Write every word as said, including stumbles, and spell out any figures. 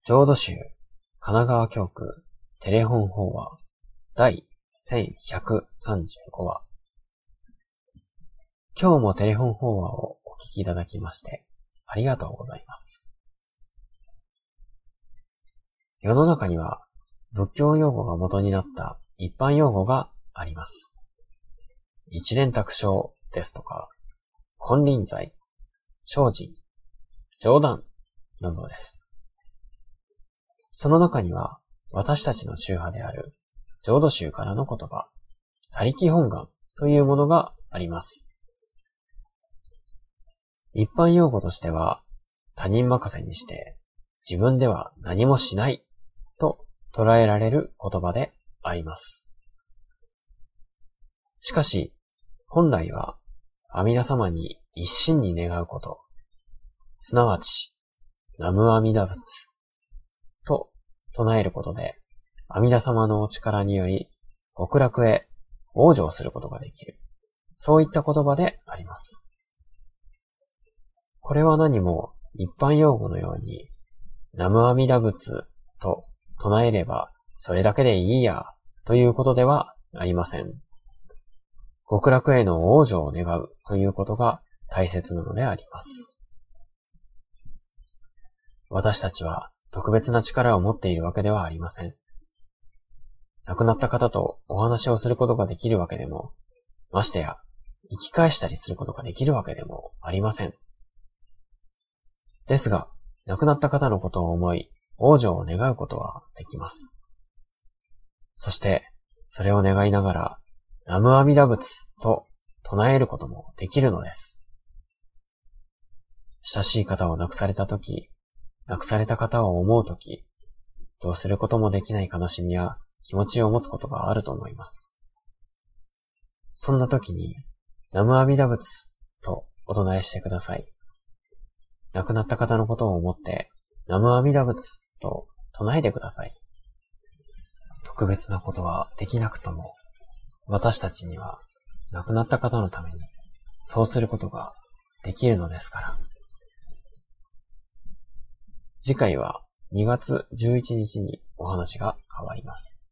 浄土宗神奈川教区テレホン法話第せんひゃくさんじゅうごわ。今日もテレホン法話をお聞きいただきましてありがとうございます。世の中には仏教用語が元になった一般用語があります。一蓮托生ですとか、金輪際、精進、冗談などです。その中には私たちの宗派である浄土宗からの言葉、他力本願というものがあります。一般用語としては他人任せにして自分では何もしないと捉えられる言葉であります。しかし本来は阿弥陀様に一心に願うこと、すなわち南無阿弥陀仏と唱えることで阿弥陀様のお力により極楽へ往生することができる、そういった言葉であります。これは何も一般用語のように南無阿弥陀仏と唱えればそれだけでいいやということではありません。極楽への往生を願うということが大切なのであります。私たちは特別な力を持っているわけではありません。亡くなった方とお話をすることができるわけでも、ましてや生き返したりすることができるわけでもありません。ですが、亡くなった方のことを思い、往生を願うことはできます。そして、それを願いながら、南無阿弥陀仏と唱えることもできるのです。親しい方を亡くされたとき、亡くされた方を思うとき、どうすることもできない悲しみや気持ちを持つことがあると思います。そんなときに、南無阿弥陀仏とお唱えしてください。亡くなった方のことを思って、南無阿弥陀仏と唱えてください。特別なことはできなくとも、私たちには亡くなった方のためにそうすることができるのですから。次回はにがつじゅういちにちにお話が変わります。